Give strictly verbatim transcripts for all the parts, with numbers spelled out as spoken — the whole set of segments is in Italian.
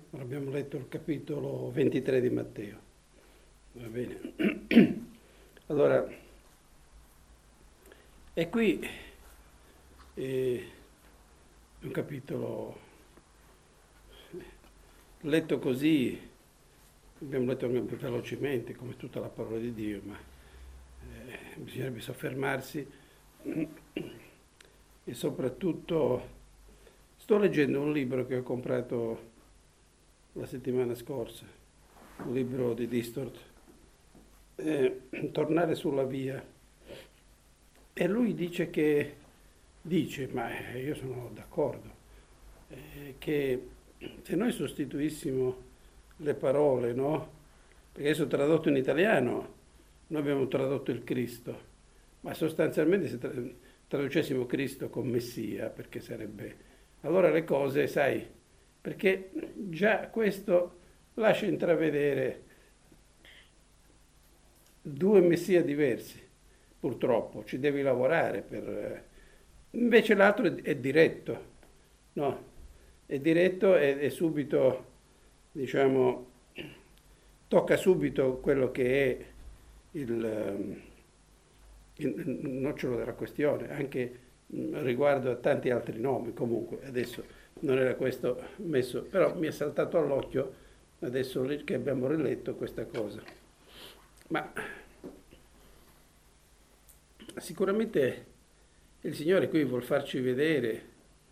Abbiamo letto il capitolo ventitré di Matteo. Va bene. Allora, e qui eh, è un capitolo letto così, abbiamo letto anche velocemente, come tutta la parola di Dio, ma eh, bisognerebbe soffermarsi e soprattutto sto leggendo un libro che ho comprato la settimana scorsa, un libro di Distort, eh, Tornare sulla via. E lui dice che, dice, ma io sono d'accordo, eh, che se noi sostituissimo le parole, no? Perché adesso tradotto in italiano, noi abbiamo tradotto il Cristo, ma sostanzialmente se tra- traducessimo Cristo con Messia, perché sarebbe... Allora le cose, sai, perché già questo lascia intravedere due messia diversi, purtroppo, ci devi lavorare per... Invece l'altro è, è diretto, no? È diretto e, e subito, diciamo, tocca subito quello che è il, il nocciolo della questione, anche riguardo a tanti altri nomi. Comunque, adesso non era questo messo, però mi è saltato all'occhio adesso che abbiamo riletto questa cosa. Ma sicuramente il Signore qui vuol farci vedere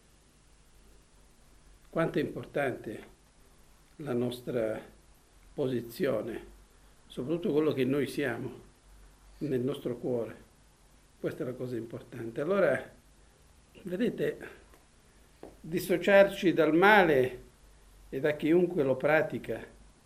quanto è importante la nostra posizione, soprattutto quello che noi siamo nel nostro cuore. Questa è la cosa importante. Allora, vedete, dissociarci dal male e da chiunque lo pratica,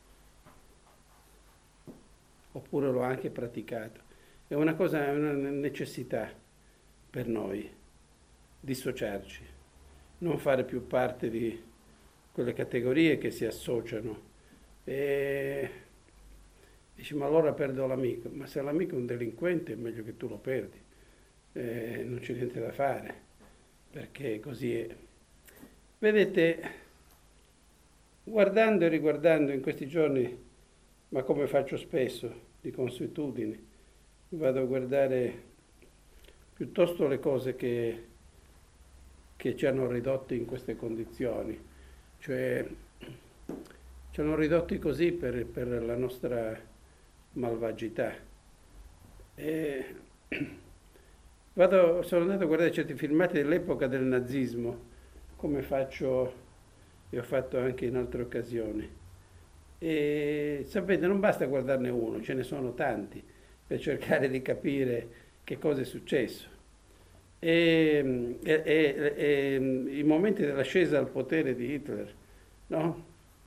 oppure lo ha anche praticato, è una cosa, è una necessità per noi, dissociarci, non fare più parte di quelle categorie che si associano. E dici, ma allora perdo l'amico. Ma se l'amico è un delinquente è meglio che tu lo perdi. Eh, non c'è niente da fare, perché così è. Vedete, guardando e riguardando in questi giorni, ma come faccio spesso, di consuetudine, vado a guardare piuttosto le cose che, che ci hanno ridotti in queste condizioni. Cioè, ci hanno ridotti così per, per la nostra malvagità. E vado, sono andato a guardare certi filmati dell'epoca del nazismo, come faccio e ho fatto anche in altre occasioni. E sapete, non basta guardarne uno, ce ne sono tanti, per cercare di capire che cosa è successo. E, e, e, e i momenti dell'ascesa al potere di Hitler, no?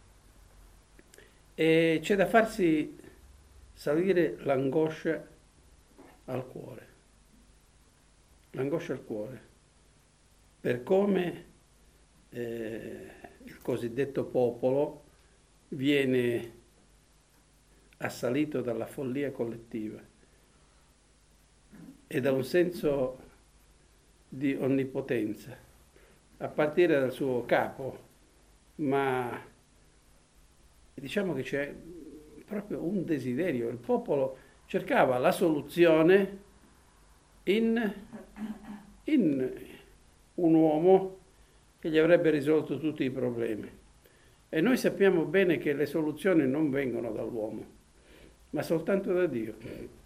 E c'è da farsi salire l'angoscia al cuore, l'angoscia al cuore, per come eh, il cosiddetto popolo viene assalito dalla follia collettiva e da un senso di onnipotenza, a partire dal suo capo, ma diciamo che c'è proprio un desiderio. Il popolo cercava la soluzione in, in un uomo che gli avrebbe risolto tutti i problemi. E noi sappiamo bene che le soluzioni non vengono dall'uomo, ma soltanto da Dio.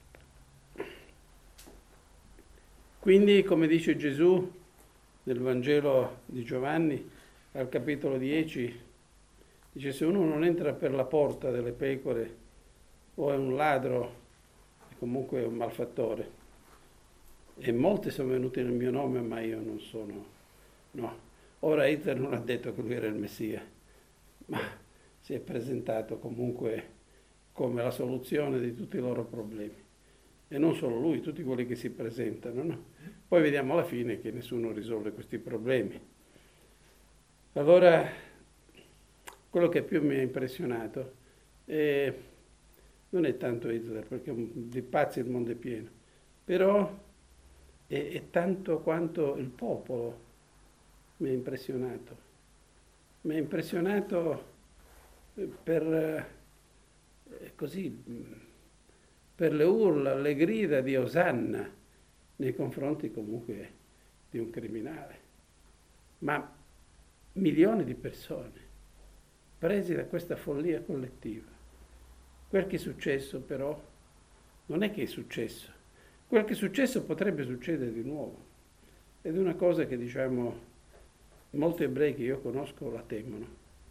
Quindi, come dice Gesù nel Vangelo di Giovanni, al capitolo dieci, dice: se uno non entra per la porta delle pecore, o è un ladro, è comunque un malfattore. E molti sono venuti nel mio nome, ma io non sono. No. Ora Hitler non ha detto che lui era il Messia, ma si è presentato comunque come la soluzione di tutti i loro problemi. E non solo lui, tutti quelli che si presentano, no? Poi vediamo alla fine che nessuno risolve questi problemi. Allora, quello che più mi ha impressionato è, non è tanto Hitler, perché di pazzi il mondo è pieno, però è, è tanto quanto il popolo mi ha impressionato. Mi ha impressionato per, eh, così, per le urla, le grida di Osanna nei confronti comunque di un criminale. Ma milioni di persone presi da questa follia collettiva. Quel che è successo però non è che è successo. Quel che è successo potrebbe succedere di nuovo. Ed è una cosa che, diciamo, molti ebrei che io conosco la temono.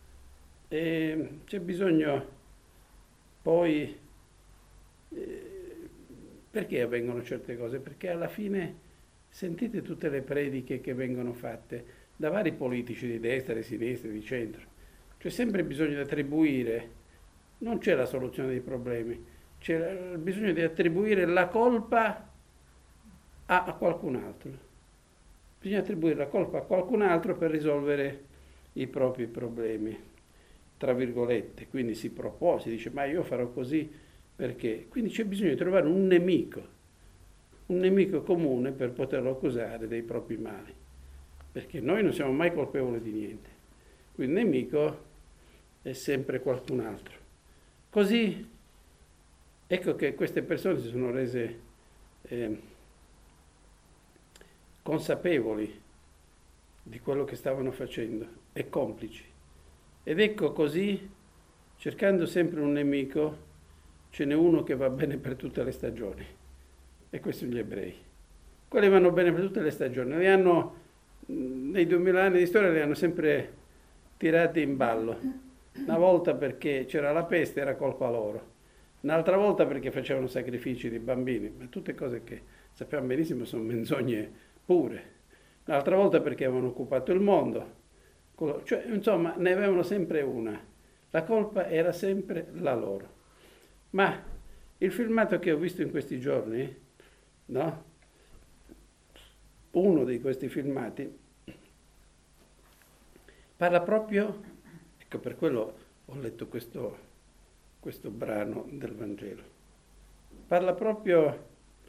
E c'è bisogno poi... Eh, perché avvengono certe cose? Perché alla fine sentite tutte le prediche che vengono fatte da vari politici di destra, di sinistra, di centro. C'è sempre bisogno di attribuire, non c'è la soluzione dei problemi, c'è bisogno di attribuire la colpa a, a qualcun altro. Bisogna attribuire la colpa a qualcun altro per risolvere i propri problemi, tra virgolette. Quindi si propone, si dice ma io farò così perché. Quindi c'è bisogno di trovare un nemico, un nemico comune per poterlo accusare dei propri mali. Perché noi non siamo mai colpevoli di niente. Quindi il nemico è sempre qualcun altro. Così ecco che queste persone si sono rese eh, consapevoli di quello che stavano facendo e complici. Ed ecco così, cercando sempre un nemico, ce n'è uno che va bene per tutte le stagioni. E questi sono gli ebrei. Quelli vanno bene per tutte le stagioni. Li hanno, nei duemila anni di storia, li hanno sempre tirati in ballo. Una volta perché c'era la peste, era colpa loro. Un'altra volta perché facevano sacrifici di bambini. Ma tutte cose che sappiamo benissimo sono menzogne pure. Un'altra volta perché avevano occupato il mondo. Cioè, insomma, ne avevano sempre una. La colpa era sempre la loro. Ma il filmato che ho visto in questi giorni, no? Uno di questi filmati parla proprio, ecco per quello ho letto questo, questo brano del Vangelo, parla proprio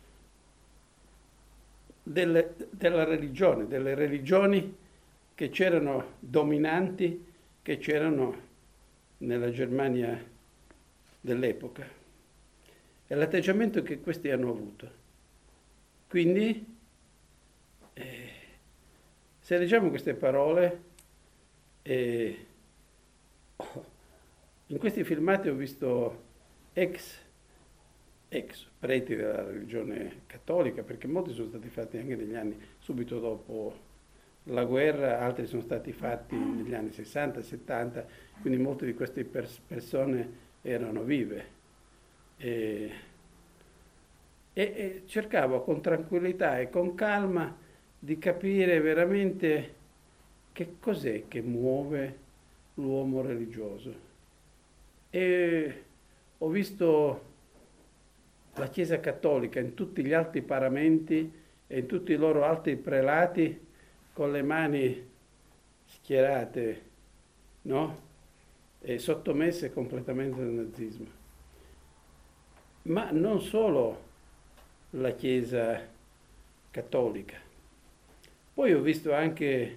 delle, della religione, delle religioni che c'erano dominanti, che c'erano nella Germania dell'epoca e l'atteggiamento che questi hanno avuto. Quindi, eh, se leggiamo queste parole, eh, in questi filmati ho visto ex, ex preti della religione cattolica, perché molti sono stati fatti anche negli anni subito dopo la guerra, altri sono stati fatti negli anni sessanta, settanta, quindi molte di queste pers- persone erano vive. E, e, e cercavo con tranquillità e con calma di capire veramente che cos'è che muove l'uomo religioso. E ho visto la Chiesa Cattolica in tutti gli alti paramenti e in tutti i loro alti prelati con le mani schierate, no? E sottomesse completamente al nazismo. Ma non solo la Chiesa cattolica. Poi ho visto anche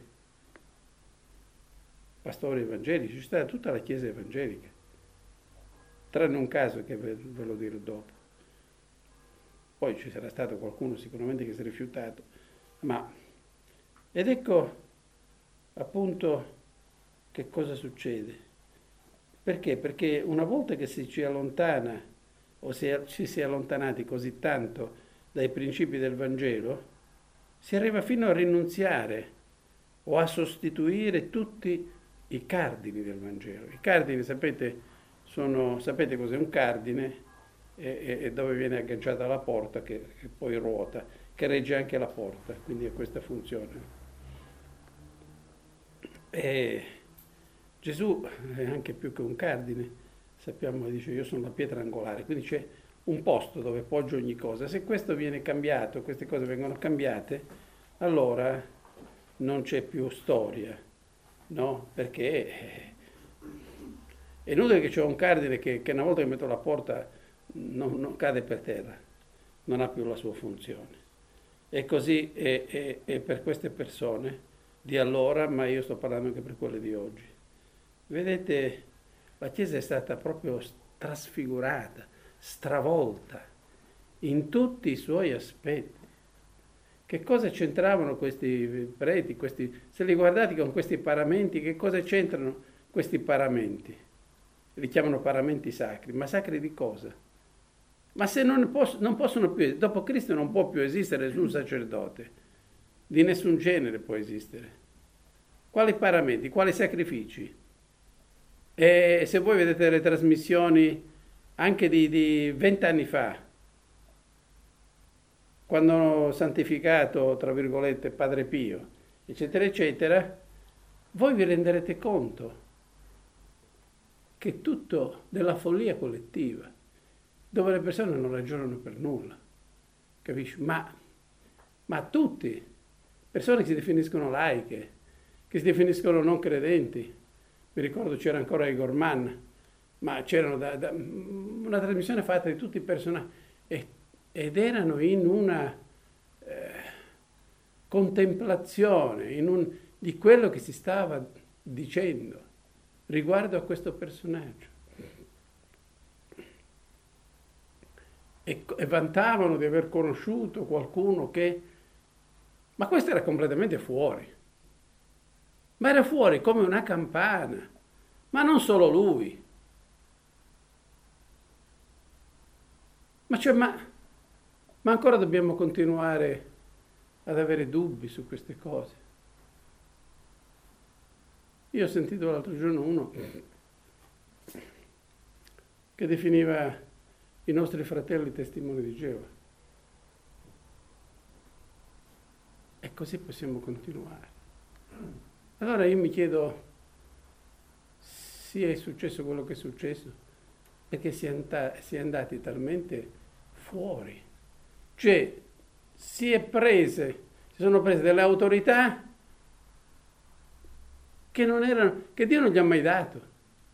pastori evangelici, c'è stata tutta la Chiesa evangelica, tranne un caso che ve, ve lo dirò dopo. Poi ci sarà stato qualcuno sicuramente che si è rifiutato, ma... Ed ecco appunto che cosa succede. Perché? Perché una volta che si ci allontana o si, ci si è allontanati così tanto dai principi del Vangelo, si arriva fino a rinunziare o a sostituire tutti i cardini del Vangelo. I cardini, sapete, sono, sapete cos'è un cardine? E, e dove viene agganciata la porta che, che poi ruota, che regge anche la porta, quindi ha questa funzione. E Gesù è anche più che un cardine, sappiamo, dice io sono la pietra angolare, quindi c'è un posto dove poggio ogni cosa. Se questo viene cambiato, queste cose vengono cambiate, allora non c'è più storia, no? Perché è inutile che c'è un cardine che, che una volta che metto la porta non, non cade per terra, non ha più la sua funzione. E così è, è, è per queste persone di allora, ma io sto parlando anche per quelle di oggi. Vedete, la Chiesa è stata proprio trasfigurata, stravolta in tutti i suoi aspetti. Che cosa c'entravano questi preti, questi, se li guardate con questi paramenti, che cosa c'entrano questi paramenti? Li chiamano paramenti sacri, ma sacri di cosa? Ma se non, poss- non possono più, dopo Cristo non può più esistere nessun sacerdote, di nessun genere può esistere. Quali paramenti, quali sacrifici? E se voi vedete le trasmissioni anche di vent'anni fa, quando hanno santificato, tra virgolette, Padre Pio, eccetera, eccetera, voi vi renderete conto che è tutto della follia collettiva, dove le persone non ragionano per nulla, capisci? Ma, ma tutti, persone che si definiscono laiche, che si definiscono non credenti. Mi ricordo c'era ancora Igor Mann, ma c'erano da, da, una trasmissione fatta di tutti i personaggi e, ed erano in una eh, contemplazione in un, di quello che si stava dicendo riguardo a questo personaggio. E, e vantavano di aver conosciuto qualcuno che... Ma questo era completamente fuori. Ma era fuori come una campana. Ma non solo lui. Ma, cioè, ma, ma ancora dobbiamo continuare ad avere dubbi su queste cose. Io ho sentito l'altro giorno uno che definiva i nostri fratelli testimoni di Geova. E così possiamo continuare. Allora io mi chiedo, sì, è successo quello che è successo, perché si è, and- si è andati talmente fuori. Cioè, si è prese, si sono prese delle autorità che non erano, che Dio non gli ha mai dato.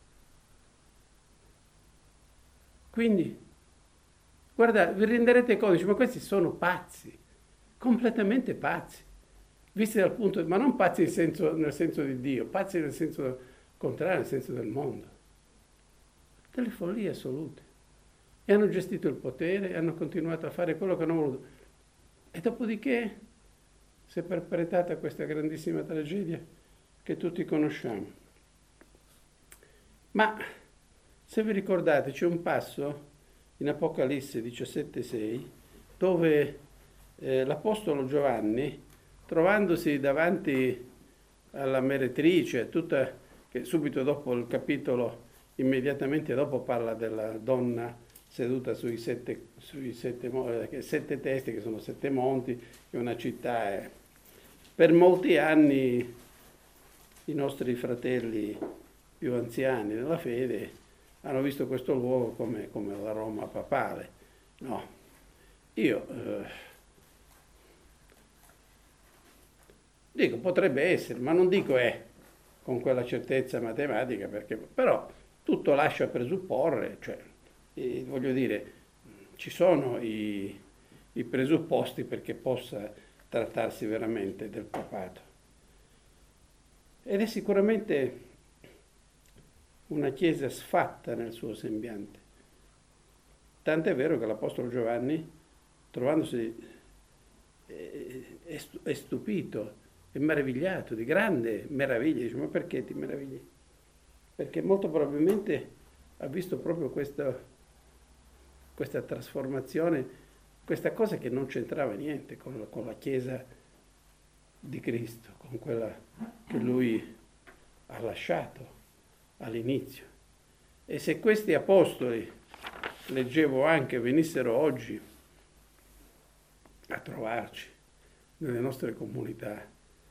Quindi, guarda, vi renderete conto, dice, ma questi sono pazzi, completamente pazzi, visti dal punto, ma non pazzi nel senso, nel senso di Dio, pazzi nel senso contrario, nel senso del mondo. Delle follie assolute. E hanno gestito il potere, hanno continuato a fare quello che hanno voluto. E dopodiché si è perpetrata questa grandissima tragedia che tutti conosciamo. Ma se vi ricordate c'è un passo in Apocalisse diciassette sei dove eh, l'Apostolo Giovanni, trovandosi davanti alla meretrice, tutta, che subito dopo il capitolo, immediatamente dopo parla della donna seduta sui sette, sui sette, sette teste, che sono sette monti, che una città è. Per molti anni i nostri fratelli più anziani nella fede hanno visto questo luogo come, come la Roma papale. No, io eh, dico potrebbe essere, ma non dico è con quella certezza matematica, perché però tutto lascia presupporre, cioè, eh, voglio dire, ci sono i, i presupposti perché possa trattarsi veramente del papato. Ed è sicuramente una chiesa sfatta nel suo sembiante. Tant'è vero che l'Apostolo Giovanni, trovandosi, è stupito, è meravigliato, di grande meraviglia. Dice, ma perché ti meravigli? Perché molto probabilmente ha visto proprio questa, questa trasformazione, questa cosa che non c'entrava niente con la, con la Chiesa di Cristo, con quella che lui ha lasciato all'inizio. E se questi apostoli, leggevo anche, venissero oggi a trovarci nelle nostre comunità,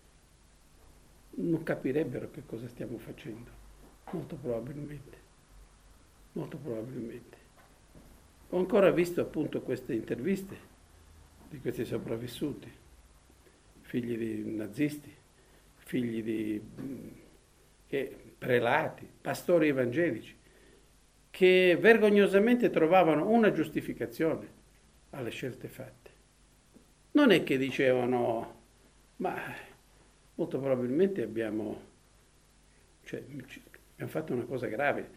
non capirebbero che cosa stiamo facendo, molto probabilmente, molto probabilmente. Ho ancora visto appunto queste interviste di questi sopravvissuti, figli di nazisti, figli di che, prelati, pastori evangelici, che vergognosamente trovavano una giustificazione alle scelte fatte. Non è che dicevano, ma molto probabilmente abbiamo, cioè, abbiamo fatto una cosa grave,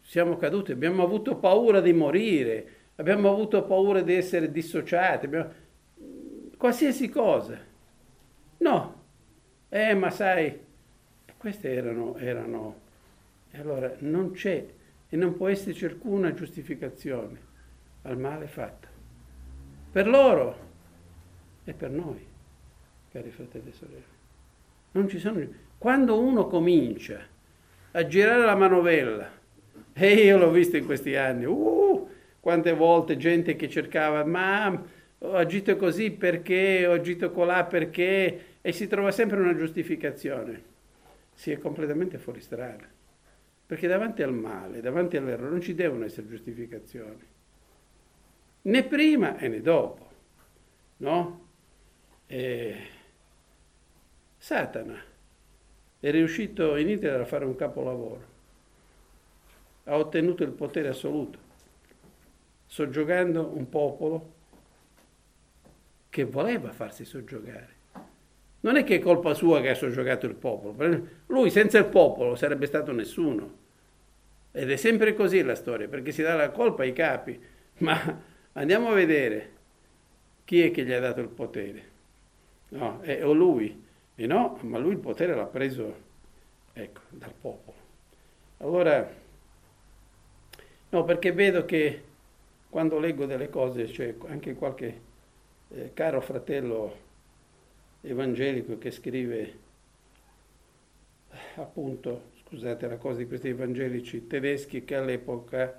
siamo caduti, abbiamo avuto paura di morire, abbiamo avuto paura di essere dissociati, abbiamo... qualsiasi cosa. No, eh, ma sai, queste erano, erano... E allora non c'è e non può esserci alcuna giustificazione al male fatto. Per loro e per noi, cari fratelli e sorelle. Non ci sono... Quando uno comincia a girare la manovella, e io l'ho visto in questi anni, uh, quante volte gente che cercava, ma ho agito così perché, ho agito colà perché, e si trova sempre una giustificazione. Si è completamente fuori strada. Perché davanti al male, davanti all'errore, non ci devono essere giustificazioni. Né prima e né dopo. No? E... Satana è riuscito in Italia a fare un capolavoro. Ha ottenuto il potere assoluto, soggiogando un popolo che voleva farsi soggiogare. Non è che è colpa sua che ha soggiogato il popolo. Lui senza il popolo sarebbe stato nessuno. Ed è sempre così la storia, perché si dà la colpa ai capi. Ma andiamo a vedere chi è che gli ha dato il potere. No, è o lui. E no, ma lui il potere l'ha preso, ecco, dal popolo. Allora, no, perché vedo che quando leggo delle cose, c'è anche qualche eh, caro fratello evangelico che scrive, appunto, scusate la cosa di questi evangelici tedeschi, che all'epoca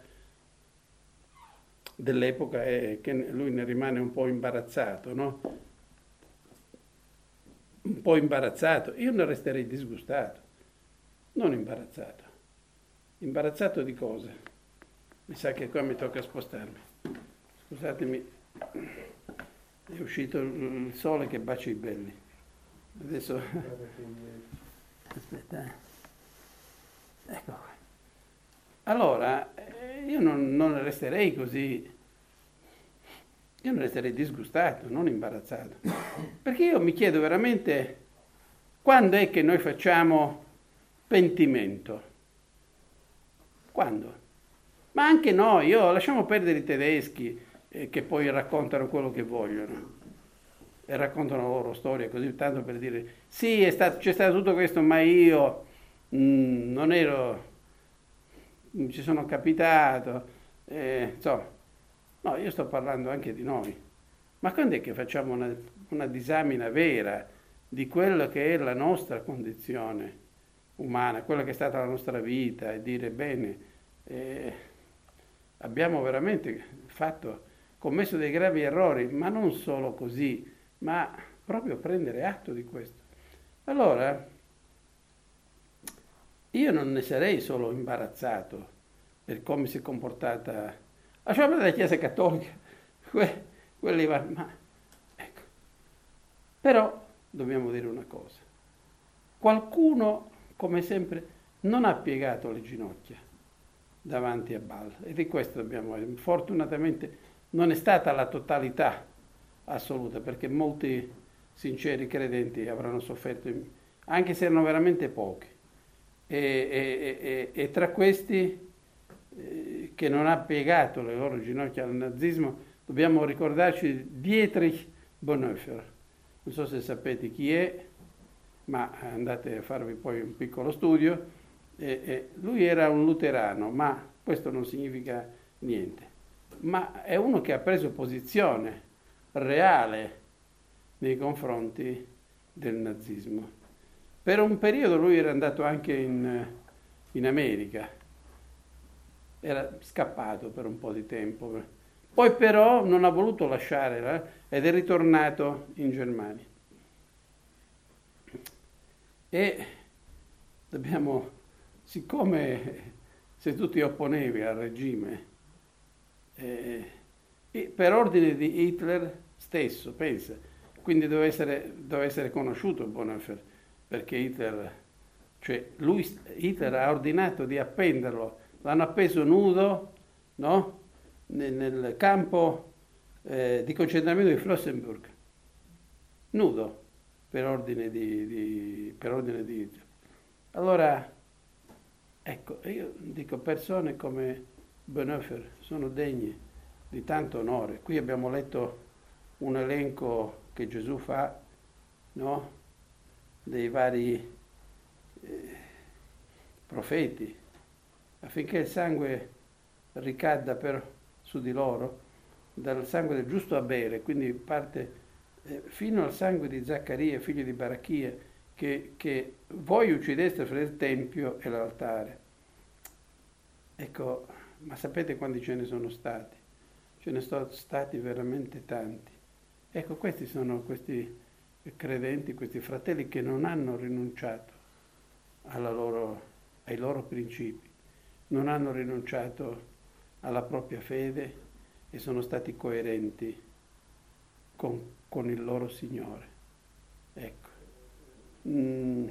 dell'epoca è che lui ne rimane un po' imbarazzato, no? Un po' imbarazzato. Io ne resterei disgustato, non imbarazzato. Imbarazzato di cosa? Mi sa che qua mi tocca spostarmi. Scusatemi. È uscito il sole che bacia i belli. Adesso... Aspetta. Ecco qua. Allora, io non, non resterei così... Io non resterei disgustato, non imbarazzato. Perché io mi chiedo veramente quando è che noi facciamo pentimento? Quando? Ma anche noi, io, lasciamo perdere i tedeschi, che poi raccontano quello che vogliono e raccontano la loro storia così tanto per dire sì, è stato, c'è stato tutto questo, ma io mh, non ero, non ci sono capitato, eh, insomma, no, io sto parlando anche di noi. Ma quando è che facciamo una, una disamina vera di quello che è la nostra condizione umana, quella che è stata la nostra vita, e dire bene, eh, abbiamo veramente fatto commesso dei gravi errori, ma non solo così, ma proprio prendere atto di questo. Allora, io non ne sarei solo imbarazzato per come si è comportata, lasciamo perdere la Chiesa Cattolica, que, quelli va, ma ecco. Però dobbiamo dire una cosa, qualcuno, come sempre, non ha piegato le ginocchia davanti a Baal, e di questo dobbiamo, fortunatamente, non è stata la totalità assoluta, perché molti sinceri credenti avranno sofferto, anche se erano veramente pochi. E, e, e, e tra questi eh, che non ha piegato le loro ginocchia al nazismo, dobbiamo ricordarci di Dietrich Bonhoeffer. Non so se sapete chi è, ma andate a farvi poi un piccolo studio. E, e lui era un luterano, ma questo non significa niente. Ma è uno che ha preso posizione reale nei confronti del nazismo. Per un periodo lui era andato anche in, in America, era scappato per un po' di tempo, poi però non ha voluto lasciare ed è ritornato in Germania. E dobbiamo, siccome se tu ti opponevi al regime, Eh, e per ordine di Hitler stesso, pensa, quindi doveva essere, doveva essere conosciuto Bonhoeffer, perché Hitler, cioè lui, Hitler ha ordinato di appenderlo, l'hanno appeso nudo, no? nel, nel campo eh, di concentramento di Flossenburg, nudo, per ordine di, di, per ordine di Hitler. Allora, Ecco, io dico persone come Bonhoeffer sono degne di tanto onore. Qui abbiamo letto un elenco che Gesù fa, no? Dei vari eh, profeti, affinché il sangue ricadda per, su di loro, dal sangue del giusto Abele, quindi parte eh, fino al sangue di Zaccaria, figlio di Barachia, che, che voi uccideste fra il Tempio e l'altare. Ecco, ma sapete quanti ce ne sono stati? Ce ne sono stati veramente tanti. Ecco, questi sono questi credenti, questi fratelli che non hanno rinunciato alla loro, ai loro principi, non hanno rinunciato alla propria fede e sono stati coerenti con, con il loro Signore. Ecco. Mm.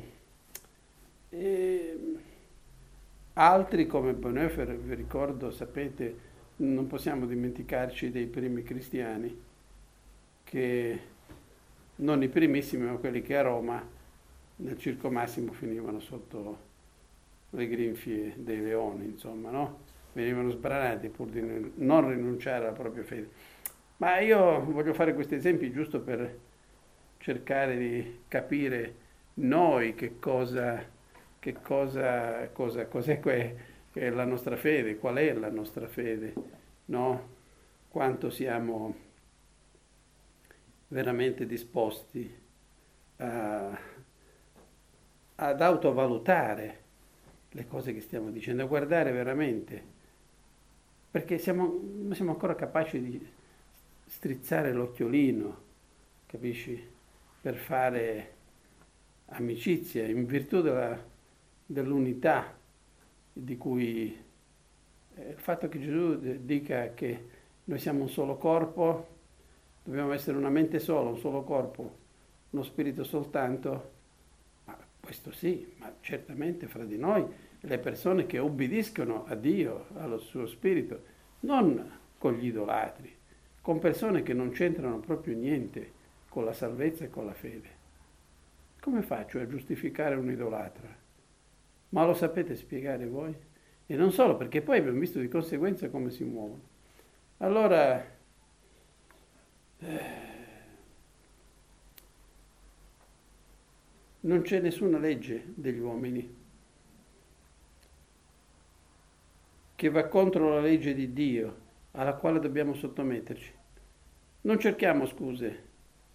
E altri come Bonhoeffer, vi ricordo, sapete, non possiamo dimenticarci dei primi cristiani, che non i primissimi, ma quelli che a Roma nel Circo Massimo finivano sotto le grinfie dei leoni, insomma, no? Venivano sbranati pur di non rinunciare alla propria fede. Ma io voglio fare questi esempi giusto per cercare di capire noi che cosa, che cosa, cosa cos'è que, che è la nostra fede, qual è la nostra fede, no? Quanto siamo veramente disposti a, ad autovalutare le cose che stiamo dicendo, a guardare veramente, perché siamo, non siamo ancora capaci di strizzare l'occhiolino, capisci? Per fare amicizia, in virtù della, dell'unità di cui eh, il fatto che Gesù dica che noi siamo un solo corpo, dobbiamo essere una mente sola, un solo corpo, uno spirito soltanto, ma questo sì, ma certamente fra di noi le persone che obbediscono a Dio, allo suo spirito, non con gli idolatri, con persone che non c'entrano proprio niente con la salvezza e con la fede. Come faccio a giustificare un idolatra? Ma lo sapete spiegare voi? E non solo, perché poi abbiamo visto di conseguenza come si muovono. Allora, eh, non c'è nessuna legge degli uomini che va contro la legge di Dio, alla quale dobbiamo sottometterci. Non cerchiamo scuse.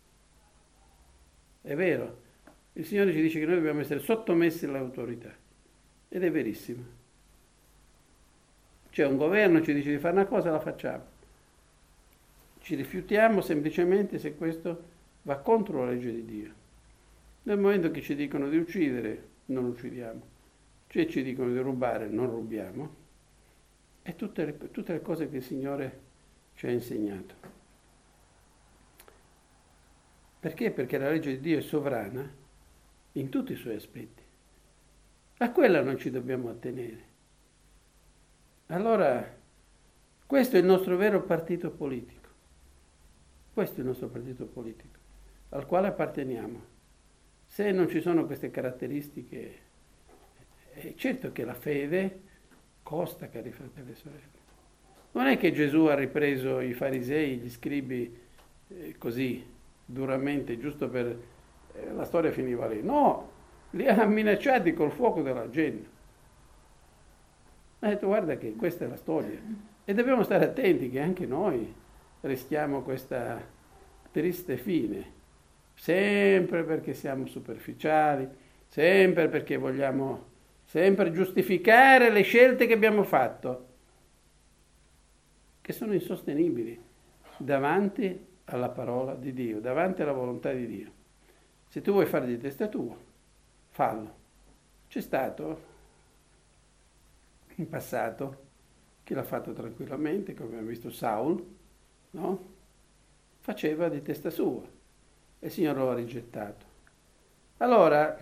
È vero, il Signore ci dice che noi dobbiamo essere sottomessi all'autorità. Ed è verissimo. C'è un governo, ci dice di fare una cosa, la facciamo. Ci rifiutiamo semplicemente se questo va contro la legge di Dio. Nel momento che ci dicono di uccidere, non uccidiamo. Cioè ci dicono di rubare, non rubiamo. E tutte le, tutte le cose che il Signore ci ha insegnato. Perché? Perché la legge di Dio è sovrana in tutti i suoi aspetti. A quella non ci dobbiamo attenere. Allora, questo è il nostro vero partito politico. Questo è il nostro partito politico, al quale apparteniamo. Se non ci sono queste caratteristiche, è certo che la fede costa, cari fratelli e sorelle. Non è che Gesù ha ripreso i farisei, gli scribi, eh, così, duramente, giusto per... Eh, la storia finiva lì. No, li ha minacciati col fuoco della genna. Ha detto, guarda che questa è la storia. E dobbiamo stare attenti che anche noi rischiamo questa triste fine. Sempre perché siamo superficiali, sempre perché vogliamo sempre giustificare le scelte che abbiamo fatto, che sono insostenibili davanti alla parola di Dio, davanti alla volontà di Dio. Se tu vuoi fare di testa tua, fallo. C'è stato in passato chi l'ha fatto tranquillamente, come abbiamo visto Saul, no? Faceva di testa sua e il Signore lo ha rigettato. Allora,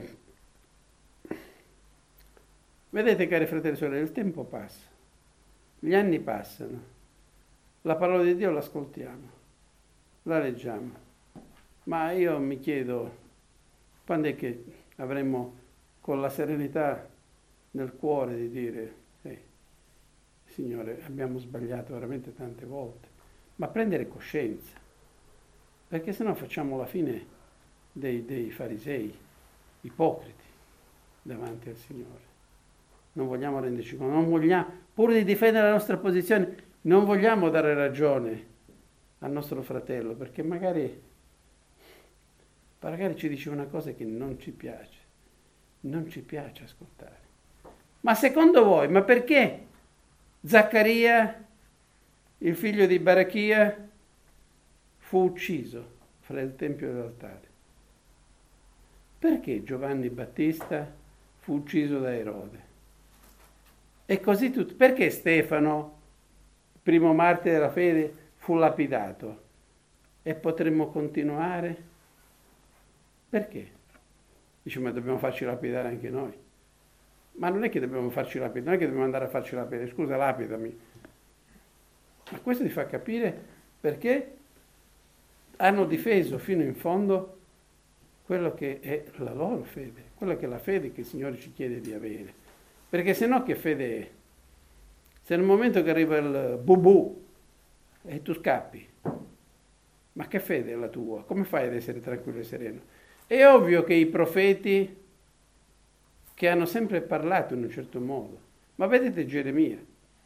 vedete cari fratelli e sorelle, il tempo passa, gli anni passano, la parola di Dio l'ascoltiamo, la leggiamo, ma io mi chiedo quando è che avremo con la serenità nel cuore di dire, eh, Signore, abbiamo sbagliato veramente tante volte, ma prendere coscienza, perché sennò facciamo la fine dei, dei farisei, ipocriti, davanti al Signore. Non vogliamo renderci conto, non vogliamo, pur di difendere la nostra posizione, non vogliamo dare ragione al nostro fratello, perché magari, magari ci dice una cosa che non ci piace, non ci piace ascoltare. Ma secondo voi, ma perché Zaccaria, il figlio di Barachia, fu ucciso fra il Tempio e l'altare? Perché Giovanni Battista fu ucciso da Erode? E così tutto. Perché Stefano, primo martire della fede, fu lapidato? E potremmo continuare? Perché? Dice, ma dobbiamo farci lapidare anche noi. Ma non è che dobbiamo farci lapidare, non è che dobbiamo andare a farci lapidare, scusa, lapidami. Ma questo ti fa capire perché hanno difeso fino in fondo quello che è la loro fede, quella che è la fede che il Signore ci chiede di avere. Perché se no che fede è? Se nel momento che arriva il bubù e tu scappi, ma che fede è la tua? Come fai ad essere tranquillo e sereno? È ovvio che i profeti che hanno sempre parlato in un certo modo, ma vedete Geremia,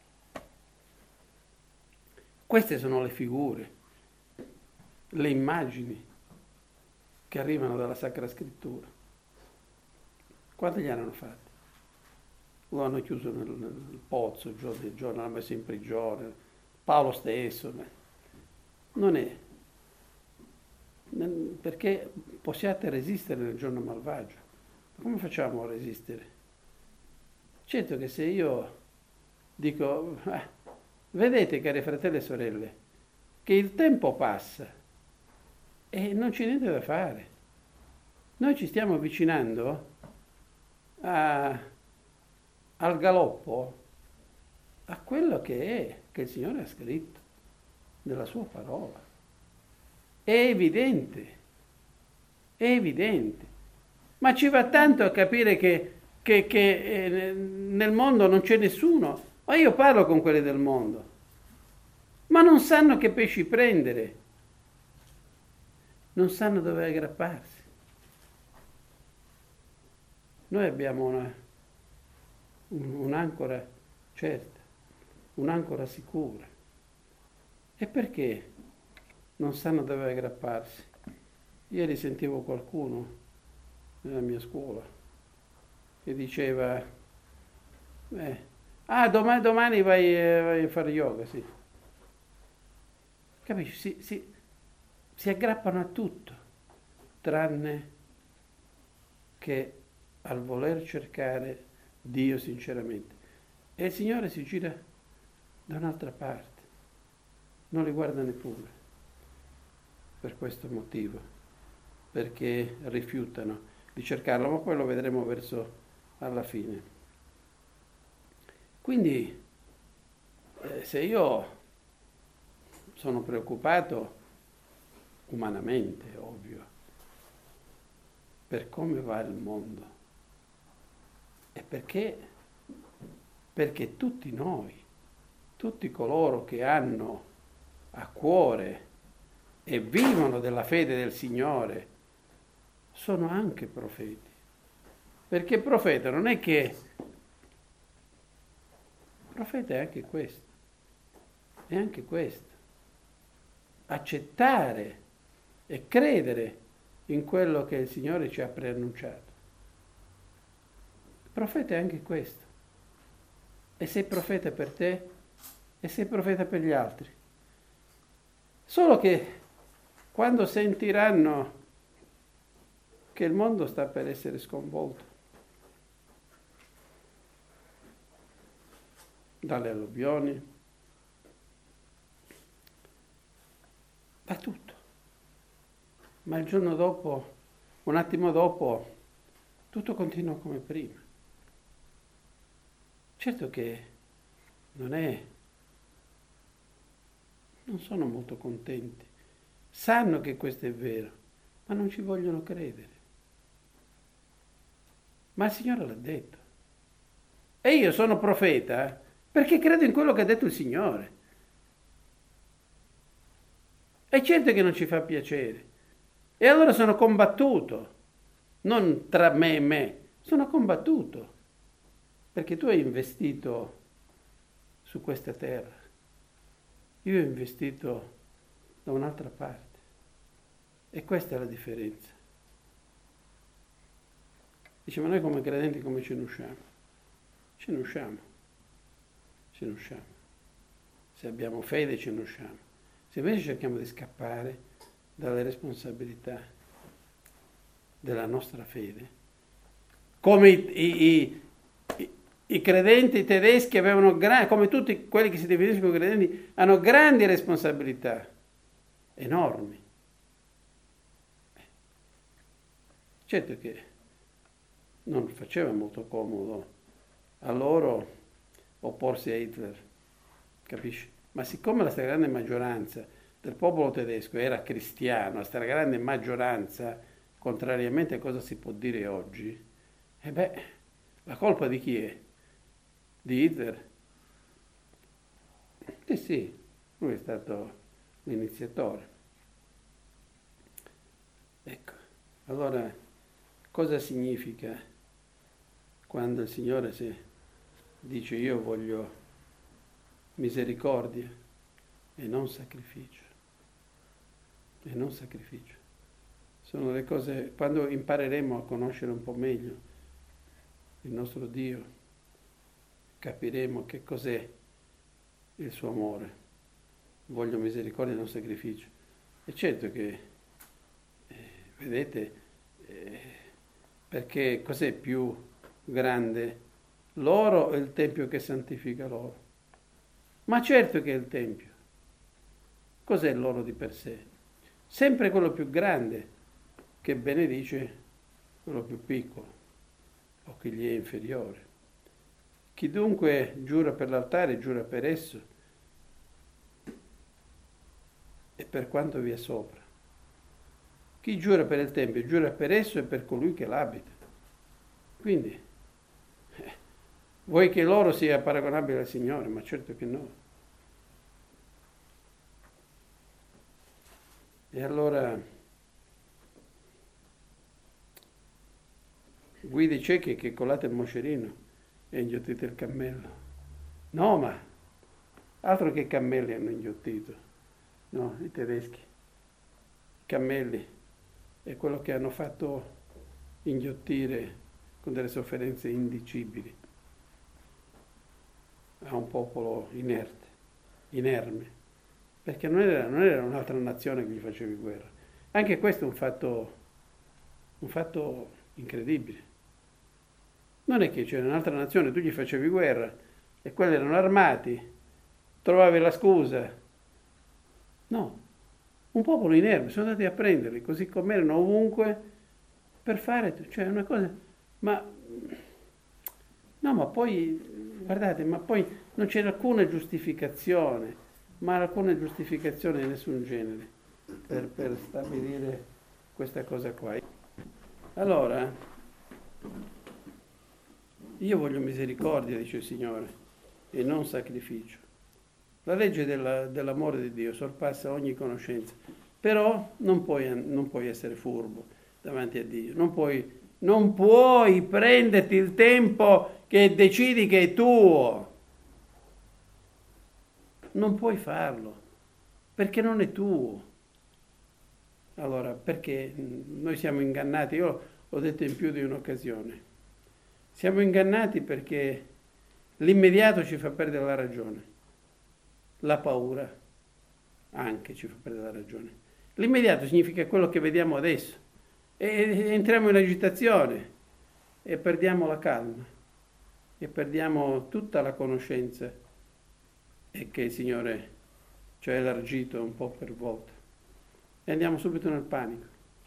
queste sono le figure, le immagini che arrivano dalla Sacra Scrittura. Quanti gli hanno fatti? Lo hanno chiuso nel, nel pozzo, giorno e giorno, l'hanno messo in prigione, Paolo stesso. Non è. Perché possiate resistere nel giorno malvagio. Ma come facciamo a resistere? Certo che se io dico, eh, vedete cari fratelli e sorelle, che il tempo passa e non c'è niente da fare. Noi ci stiamo avvicinando a, al galoppo, a quello che è, che il Signore ha scritto nella sua parola. È evidente, è evidente. Ma ci va tanto a capire che, che, che eh, nel mondo non c'è nessuno. Ma io parlo con quelli del mondo, ma non sanno che pesci prendere, non sanno dove aggrapparsi. Noi abbiamo una, un'ancora certa, un'ancora sicura. E perché non sanno dove aggrapparsi? Ieri sentivo qualcuno nella mia scuola che diceva, eh, ah, domani, domani vai, eh, vai a fare yoga, sì. Capisci? Si, si, si aggrappano a tutto, tranne che al voler cercare Dio sinceramente. E il Signore si gira da un'altra parte, non li guarda neppure, per questo motivo, perché rifiutano di cercarlo, ma poi lo vedremo verso alla fine. Quindi, eh, se io sono preoccupato umanamente, ovvio, per come va il mondo, è perché, perché tutti noi, tutti coloro che hanno a cuore e vivono della fede del Signore, sono anche profeti. Perché profeta non è che... Profeta è anche questo. È anche questo. Accettare e credere in quello che il Signore ci ha preannunciato. Profeta è anche questo. E sei profeta per te e sei profeta per gli altri. Solo che quando sentiranno che il mondo sta per essere sconvolto dalle alluvioni, da tutto. Ma il giorno dopo, un attimo dopo, tutto continua come prima. Certo che non è, non sono molto contenti. Sanno che questo è vero, ma non ci vogliono credere. Ma il Signore l'ha detto. E io sono profeta perché credo in quello che ha detto il Signore. È certo che non ci fa piacere. E allora sono combattuto, non tra me e me, sono combattuto, perché tu hai investito su questa terra, io ho investito da un'altra parte. E questa è la differenza. Dice, ma noi come credenti come ce ne usciamo? Ce ne usciamo, ce ne usciamo. Se abbiamo fede ce ne usciamo. Se invece cerchiamo di scappare dalle responsabilità della nostra fede, come i, i, i, i credenti tedeschi avevano, gra- come tutti quelli che si definiscono credenti, hanno grandi responsabilità, enormi. Certo che non faceva molto comodo a loro opporsi a Hitler, capisci? Ma siccome la stragrande maggioranza del popolo tedesco era cristiano, la stragrande maggioranza, contrariamente a cosa si può dire oggi, e beh, la colpa di chi è? Di Hitler? Eh sì, lui è stato l'iniziatore. Ecco, allora cosa significa quando il Signore si dice io voglio misericordia e non sacrificio? E non sacrificio. Sono le cose, quando impareremo a conoscere un po' meglio il nostro Dio, capiremo che cos'è il suo amore. Voglio misericordia e non sacrificio. E certo che, eh, vedete, eh, perché cos'è più grande? L'oro o il Tempio che santifica l'oro? Ma certo che è il Tempio. Cos'è l'oro di per sé? Sempre quello più grande che benedice quello più piccolo o che gli è inferiore. Chi dunque giura per l'altare giura per esso e per quanto vi è sopra. Chi giura per il Tempio giura per esso e per colui che l'abita. Quindi, eh, vuoi che l'oro sia paragonabile al Signore? Ma certo che no. E allora guida i ciechi che colate il moscerino e inghiottite il cammello. No, ma altro che cammelli hanno inghiottito, no, i tedeschi. I cammelli è quello che hanno fatto inghiottire con delle sofferenze indicibili a un popolo inerte, inerme, perché non era, non era un'altra nazione che gli facevi guerra. Anche questo è un fatto, un fatto incredibile. Non è che c'era un'altra nazione, tu gli facevi guerra e quelli erano armati, trovavi la scusa. No, un popolo inerme, sono andati a prenderli così come erano ovunque per fare, cioè una cosa, ma no, ma poi, guardate, ma poi non c'era alcuna giustificazione, ma alcuna giustificazione di nessun genere per, per stabilire questa cosa qua. Allora, io voglio misericordia, dice il Signore, e non sacrificio. La legge della, dell'amore di Dio sorpassa ogni conoscenza, però non puoi, non puoi essere furbo davanti a Dio, non puoi, non puoi prenderti il tempo che decidi che è tuo. Non puoi farlo, perché non è tuo. Allora, perché noi siamo ingannati? Io l'ho detto in più di un'occasione. Siamo ingannati perché l'immediato ci fa perdere la ragione. La paura anche ci fa perdere la ragione. L'immediato significa quello che vediamo adesso. E entriamo in agitazione e perdiamo la calma e perdiamo tutta la conoscenza e che il Signore ci ha elargito un po' per volta. E andiamo subito nel panico.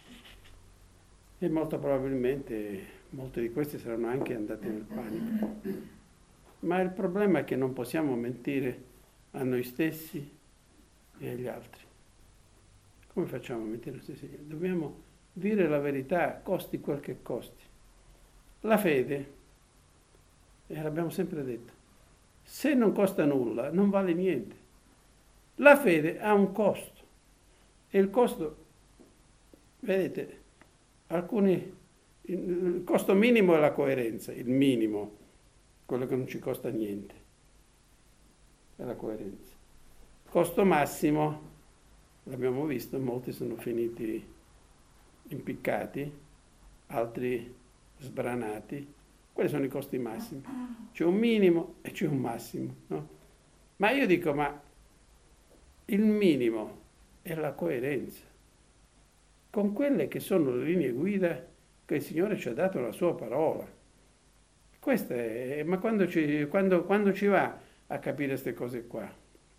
E molto probabilmente molte di queste saranno anche andate nel panico. Ma il problema è che non possiamo mentire a noi stessi e agli altri. Come facciamo a mentire a noi stessi? Dobbiamo dire la verità, costi quel che costi. La fede e l'abbiamo sempre detto, se non costa nulla non vale niente. La fede ha un costo e il costo, vedete, alcuni, il costo minimo è la coerenza, il minimo, quello che non ci costa niente, è la coerenza. Costo massimo, l'abbiamo visto, molti sono finiti impiccati, altri sbranati. Quelli sono i costi massimi. C'è un minimo e c'è un massimo, no? Ma io dico, ma il minimo è la coerenza con quelle che sono le linee guida che il Signore ci ha dato la sua parola. Questa è, ma quando ci, quando, quando ci va a capire queste cose qua?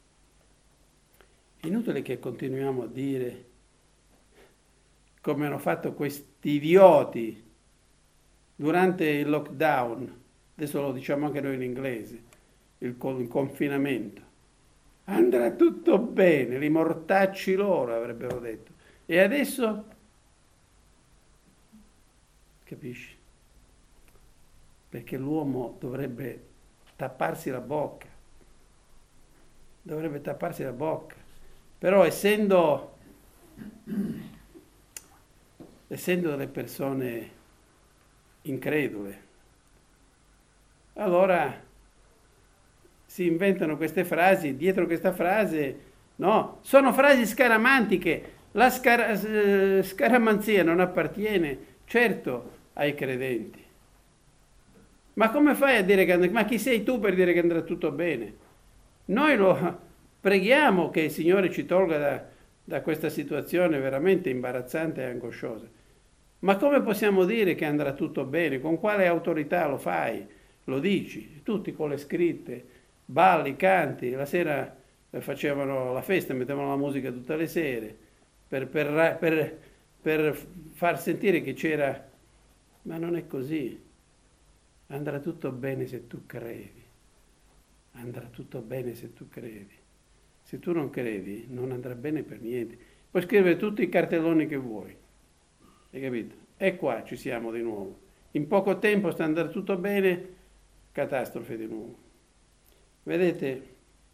Inutile che continuiamo a dire, come hanno fatto questi idioti durante il lockdown, adesso lo diciamo anche noi in inglese, il, il confinamento, andrà tutto bene, i mortacci loro avrebbero detto. E adesso, capisci? Perché l'uomo dovrebbe tapparsi la bocca, dovrebbe tapparsi la bocca. Però essendo, essendo delle persone incredule, allora si inventano queste frasi, dietro questa frase, no, sono frasi scaramantiche. La scar- scaramanzia non appartiene certo ai credenti. Ma come fai a dire che andrà, ma chi sei tu per dire che andrà tutto bene? Noi lo preghiamo che il Signore ci tolga da, da questa situazione veramente imbarazzante e angosciosa. Ma come possiamo dire che andrà tutto bene? Con quale autorità lo fai? Lo dici? Tutti con le scritte, balli, canti, la sera facevano la festa, mettevano la musica tutte le sere per, per, per, per far sentire che c'era, ma non è così. Andrà tutto bene se tu credi. Andrà tutto bene se tu credi. Se tu non credi, non andrà bene per niente. Puoi scrivere tutti i cartelloni che vuoi. Hai capito? E qua ci siamo di nuovo. In poco tempo sta andando tutto bene, catastrofe di nuovo. Vedete,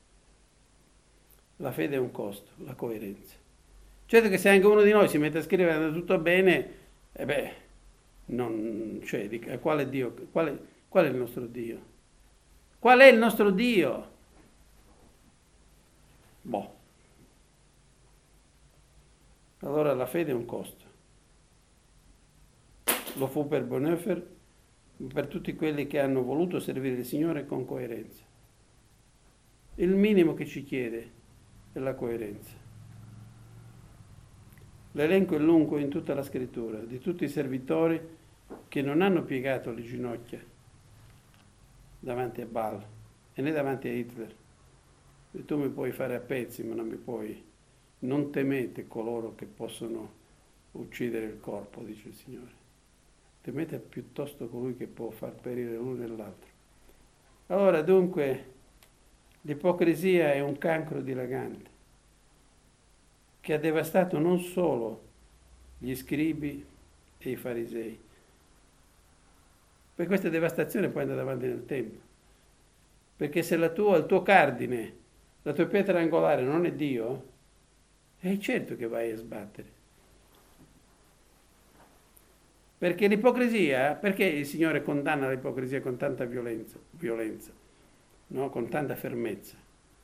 la fede è un costo, la coerenza. Certo che se anche uno di noi si mette a scrivere anda tutto bene, e beh, non, cioè, quale Dio, quale, qual è il nostro Dio? Qual è il nostro Dio? Boh. Allora la fede è un costo. Lo fu per Bonhoeffer, per tutti quelli che hanno voluto servire il Signore con coerenza. Il minimo che ci chiede è la coerenza. L'elenco è lungo in tutta la scrittura, di tutti i servitori che non hanno piegato le ginocchia davanti a Baal e né davanti a Hitler. E tu mi puoi fare a pezzi, ma non mi puoi. Non temete coloro che possono uccidere il corpo, dice il Signore. Temete piuttosto colui che può far perire l'uno e l'altro. Allora, dunque, l'ipocrisia è un cancro dilagante che ha devastato non solo gli scribi e i farisei. Per questa devastazione poi andare avanti nel tempo. Perché se la tua, il tuo cardine, la tua pietra angolare non è Dio, è certo che vai a sbattere. Perché l'ipocrisia, perché il Signore condanna l'ipocrisia con tanta violenza, violenza, no? Con tanta fermezza?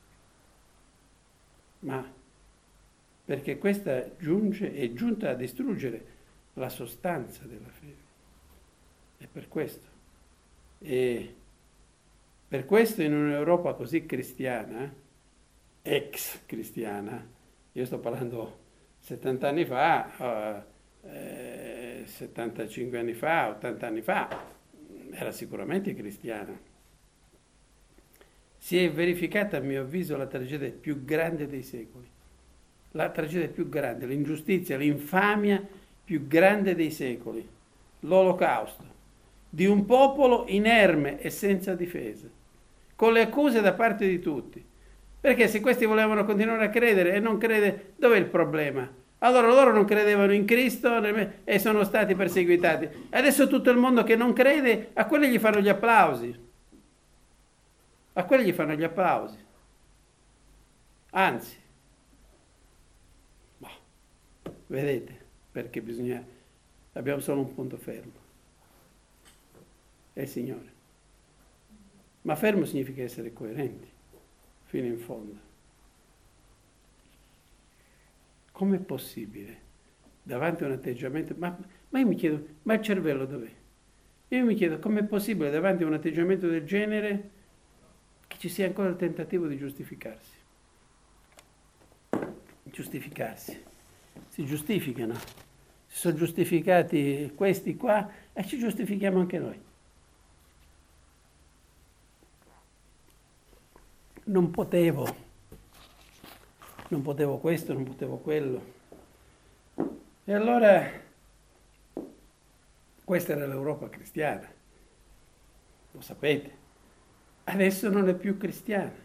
Ma perché questa giunge, è giunta a distruggere la sostanza della fede. È per questo. E per questo in un'Europa così cristiana, ex cristiana, io sto parlando settanta anni fa, eh, settantacinque anni fa, ottanta anni fa, era sicuramente cristiana. Si è verificata, a mio avviso, la tragedia più grande dei secoli. La tragedia più grande, l'ingiustizia, l'infamia più grande dei secoli, l'olocausto, di un popolo inerme e senza difesa, con le accuse da parte di tutti. Perché se questi volevano continuare a credere e non credere, dov'è il problema? Allora loro non credevano in Cristo e sono stati perseguitati. Adesso tutto il mondo che non crede, a quelli gli fanno gli applausi. A quelli gli fanno gli applausi. Anzi, boh, vedete, perché bisogna, abbiamo solo un punto fermo. È il Signore. Ma fermo significa essere coerenti, fino in fondo. Com'è possibile, davanti a un atteggiamento, ma, ma io mi chiedo, ma il cervello dov'è? Io mi chiedo, com'è possibile, davanti a un atteggiamento del genere, che ci sia ancora il tentativo di giustificarsi? Giustificarsi. Si giustificano. Si sono giustificati questi qua e ci giustifichiamo anche noi. Non potevo, non potevo questo, non potevo quello. E allora, questa era l'Europa cristiana, lo sapete. Adesso non è più cristiana.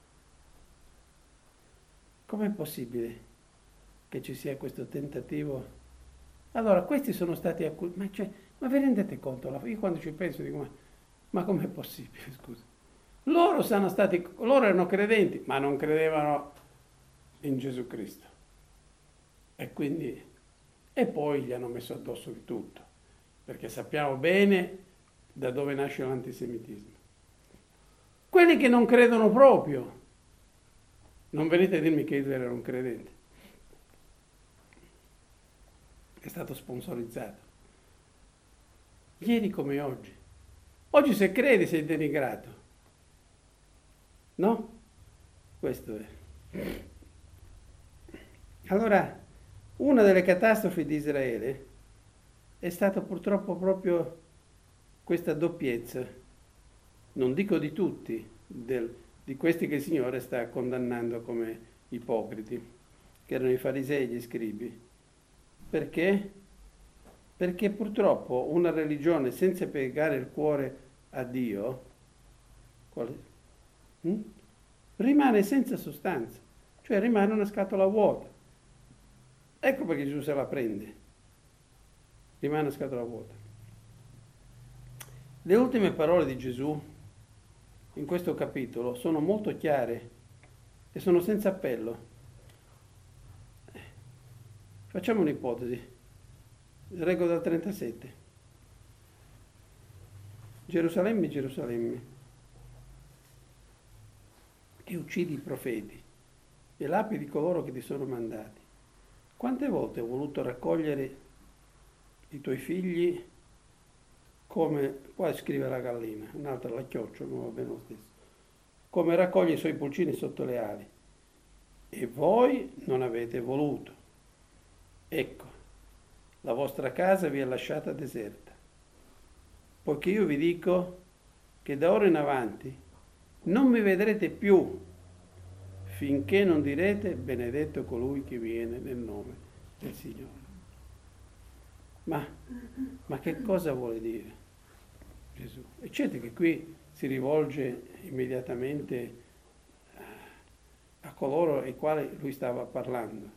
Com'è possibile che ci sia questo tentativo? Allora, questi sono stati accusati, ma, cioè, ma vi rendete conto? Io quando ci penso dico, ma, ma com'è possibile, scusa? Loro sono stati, loro erano credenti, ma non credevano in Gesù Cristo. E quindi, e poi gli hanno messo addosso di tutto, perché sappiamo bene da dove nasce l'antisemitismo. Quelli che non credono proprio, non venite a dirmi che Hitler era un credente. È stato sponsorizzato. Ieri come oggi. Oggi se credi sei denigrato. No? Questo è. Allora, una delle catastrofi di Israele è stata purtroppo proprio questa doppiezza, non dico di tutti, del, di questi che il Signore sta condannando come ipocriti, che erano i farisei e gli scribi. Perché? Perché purtroppo una religione senza piegare il cuore a Dio quale, hm? rimane senza sostanza, cioè rimane una scatola vuota. Ecco perché Gesù se la prende, rimane una scatola vuota. Le ultime parole di Gesù in questo capitolo sono molto chiare e sono senza appello. Facciamo un'ipotesi. Leggo dal trentasette. Gerusalemme, Gerusalemme, che uccidi i profeti e lapidi coloro che ti sono mandati. Quante volte ho voluto raccogliere i tuoi figli come, qua scrive la gallina, un'altra la chioccia, ma va bene lo stesso, come raccoglie i suoi pulcini sotto le ali. E voi non avete voluto. Ecco, la vostra casa vi è lasciata deserta, poiché io vi dico che da ora in avanti non mi vedrete più finché non direte benedetto colui che viene nel nome del Signore. Ma, ma che cosa vuole dire Gesù? E certo che qui si rivolge immediatamente a coloro ai quali lui stava parlando,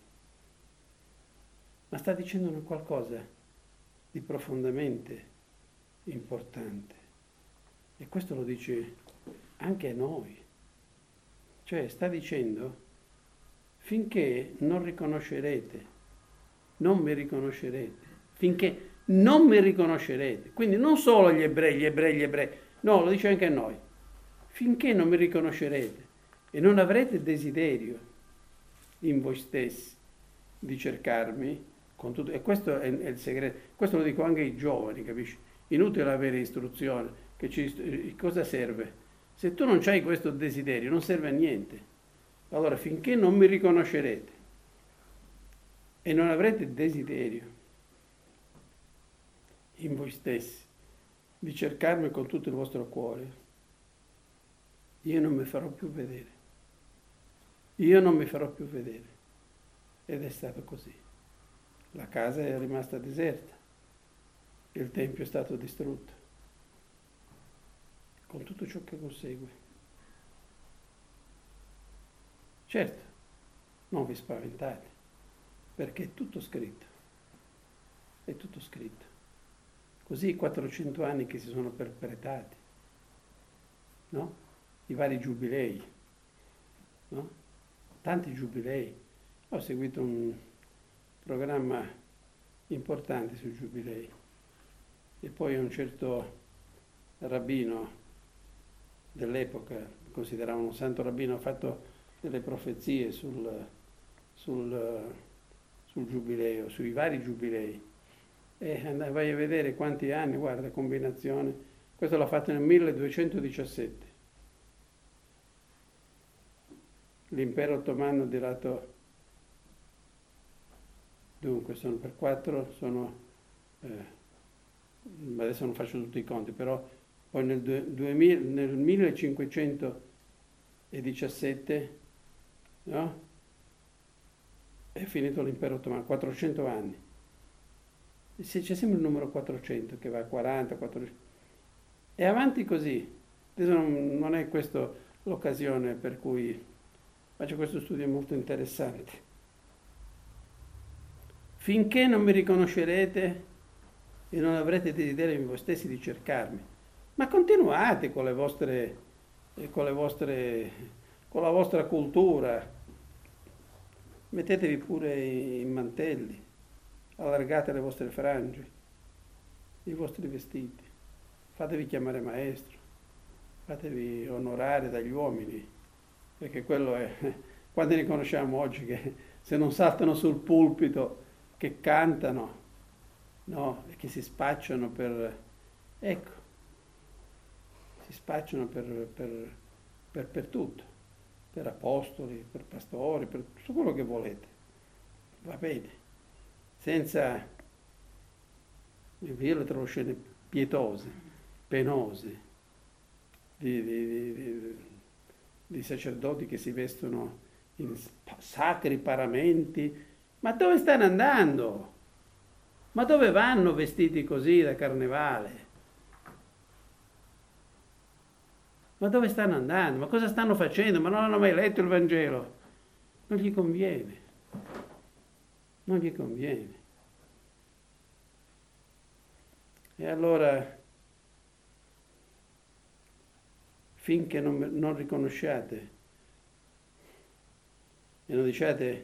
ma sta dicendo qualcosa di profondamente importante. E questo lo dice anche a noi. Cioè sta dicendo, finché non riconoscerete, non mi riconoscerete, finché non mi riconoscerete, quindi non solo gli ebrei, gli ebrei, gli ebrei, no, lo dice anche a noi, finché non mi riconoscerete e non avrete desiderio in voi stessi di cercarmi con tutto, e questo è, è il segreto, questo lo dico anche ai giovani, capisci? Inutile avere istruzione, che ci, cosa serve? Se tu non hai questo desiderio non serve a niente. Allora finché non mi riconoscerete e non avrete desiderio in voi stessi di cercarmi con tutto il vostro cuore, io non mi farò più vedere. Io non mi farò più vedere. Ed è stato così. La casa è rimasta deserta, il tempio è stato distrutto, con tutto ciò che consegue. Certo, non vi spaventate, perché è tutto scritto. È tutto scritto. Così i quattrocento anni che si sono perpetrati, no? i vari giubilei, no? Tanti giubilei. Ho seguito un programma importante sui giubilei e poi un certo rabbino dell'epoca, consideravano un santo rabbino, ha fatto delle profezie sul, sul, sul giubileo, sui vari giubilei. E vai a vedere quanti anni, guarda, combinazione. Questo l'ha fatto nel milleduecentodiciassette. L'impero ottomano durato, dunque, sono per quattro, sono, eh, adesso non faccio tutti i conti, però poi nel, duemila, nel millecinquecentodiciassette, no? È finito l'impero ottomano, quattrocento anni. E se c'è sempre il numero quattrocento che va a quaranta, quattrocento. E avanti così. Adesso non, non è questa l'occasione per cui faccio questo studio molto interessante. Finché non mi riconoscerete e non avrete desiderio in voi stessi di cercarmi, ma continuate con le vostre, con le vostre, con la vostra cultura, mettetevi pure in mantelli, allargate le vostre frange, i vostri vestiti, fatevi chiamare maestro, fatevi onorare dagli uomini. Perché quello è, quando ne conosciamo oggi che se non saltano sul pulpito, che cantano, no? E che si spacciano per, ecco, si spacciano per, per, per, per tutto, per apostoli, per pastori, per tutto quello che volete, va bene, senza, io le trovo scene pietose, penose, di, di, di, di di sacerdoti che si vestono in sacri paramenti. Ma dove stanno andando? Ma dove vanno vestiti così da carnevale? Ma dove stanno andando? Ma cosa stanno facendo? Ma non hanno mai letto il Vangelo? Non gli conviene. Non gli conviene. E allora, finché non, non riconosciate e non diciate,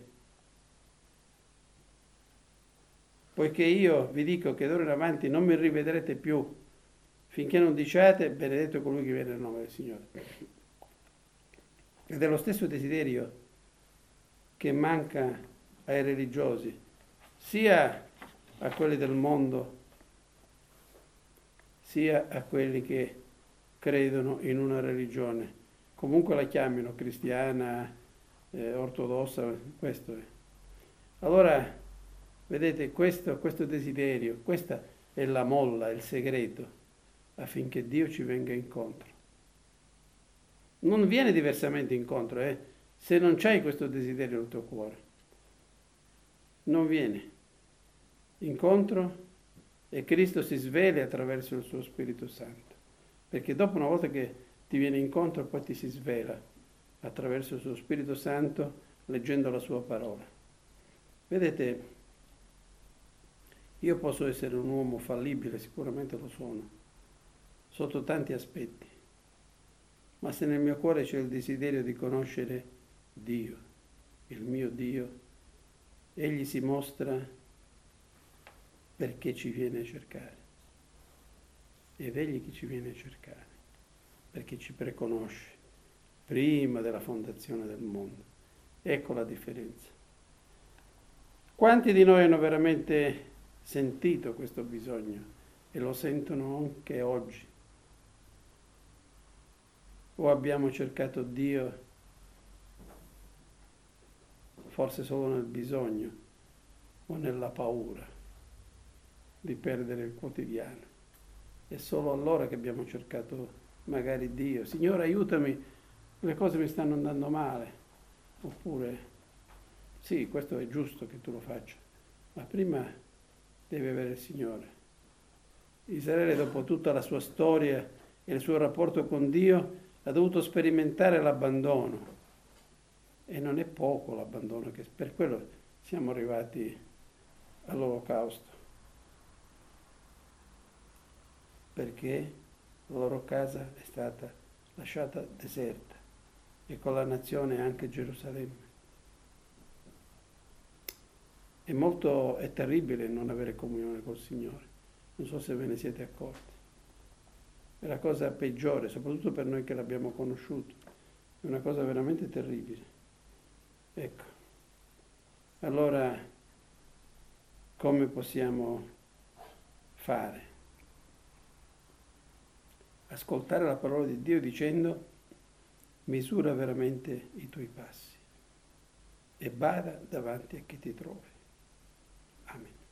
poiché io vi dico che d'ora in avanti non mi rivedrete più, finché non diciate benedetto colui che viene nel nome del Signore. Ed è lo stesso desiderio che manca ai religiosi, sia a quelli del mondo, sia a quelli che credono in una religione, comunque la chiamino cristiana, eh, ortodossa, questo è. Allora, vedete, questo, questo desiderio, questa è la molla, il segreto, affinché Dio ci venga incontro. Non viene diversamente incontro, eh, se non c'hai questo desiderio nel tuo cuore. Non viene incontro e Cristo si svela attraverso il suo Spirito Santo. Perché dopo, una volta che ti viene incontro, poi ti si svela attraverso il suo Spirito Santo, leggendo la sua parola. Vedete, io posso essere un uomo fallibile, sicuramente lo sono, sotto tanti aspetti, ma se nel mio cuore c'è il desiderio di conoscere Dio, il mio Dio, Egli si mostra perché ci viene a cercare. Ed egli che ci viene a cercare, perché ci preconosce prima della fondazione del mondo. Ecco la differenza. Quanti di noi hanno veramente sentito questo bisogno e lo sentono anche oggi? O abbiamo cercato Dio forse solo nel bisogno o nella paura di perdere il quotidiano? È solo allora che abbiamo cercato magari Dio. Signore, aiutami, le cose mi stanno andando male. Oppure, sì, questo è giusto che tu lo faccia, ma prima devi avere il Signore. Israele, dopo tutta la sua storia e il suo rapporto con Dio, ha dovuto sperimentare l'abbandono. E non è poco l'abbandono, che per quello siamo arrivati all'Olocausto. Perché la loro casa è stata lasciata deserta, e con la nazione anche Gerusalemme. È molto, è terribile non avere comunione col Signore, non so se ve ne siete accorti. È la cosa peggiore, soprattutto per noi che l'abbiamo conosciuto, è una cosa veramente terribile. Ecco, allora come possiamo fare? Ascoltare la parola di Dio dicendo: misura veramente i tuoi passi e bada davanti a chi ti trovi.